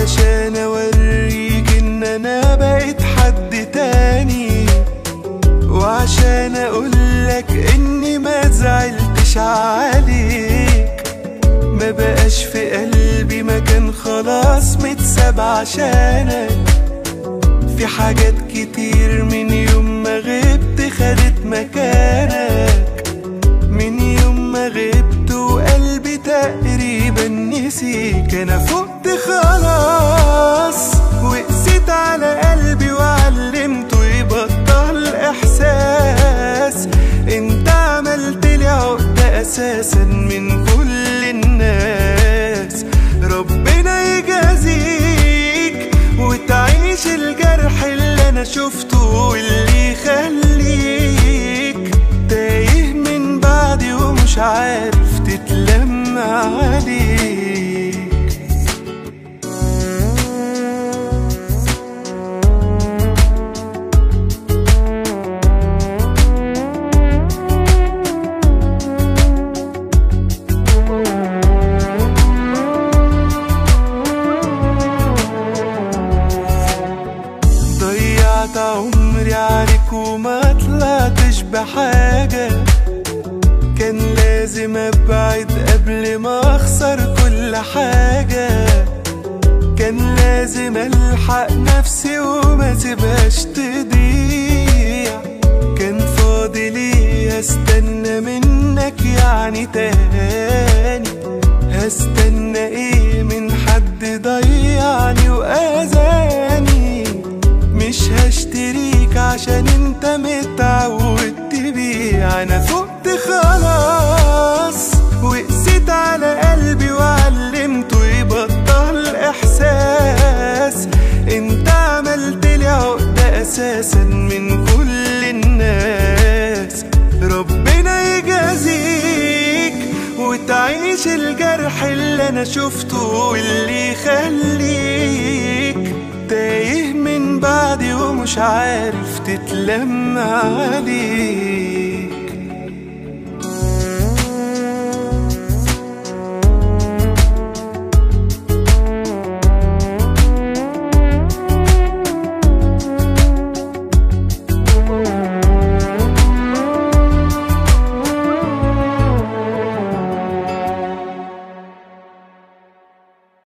علشان اوريك ان انا بقيت حد تاني، وعشان اقولك اني ما زعلتش عليك. ما بقاش في قلبي مكان خلاص متساب عشانك. في حاجات كتير من يوم ما غبت خدت مكانك، من يوم ما غبت وقلبي تقريبا نسيك. انا فقت خلاص وقسيت على قلبي وعلمته يبطل احساس. انت عملتلي عقدة اساسا من كل الناس. ربنا يجازيك وتعيش الجرح اللي انا شفته، واللي يخليك تايه من بعدي ومش عارف تتلم عليك. ضيعت عمري عليك وما طلعتش بحاجة. كان لازم ابعد قبل ما اخسر كل حاجة. كان لازم الحق نفسي وما سيبهاش تضيع. كان فاضلي استنى منك يعني تاني؟ هستنى ايه من حد ضيعني واذاني؟ مش هشتريك عشان انت متعود تبيع. انا فقت خلاص وقسيت على قلبي وعلمته يبطل احساس. انت عملتلي عقدة اساسا من كل الناس. ربنا يجازيك وتعيش الجرح اللي انا شفته، واللي يخليك تايه من بعدي ومش عارف تتلم عليك.